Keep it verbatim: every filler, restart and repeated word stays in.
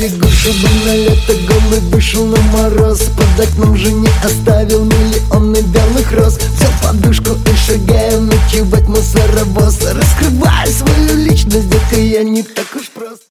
берегу, чтобы на лето голый вышел на мороз. Под окном жене оставил миллионы белых роз. Взял подушку и шагаю ночевать в мусоровоз. Раскрываю свою личность, детка, я не так уж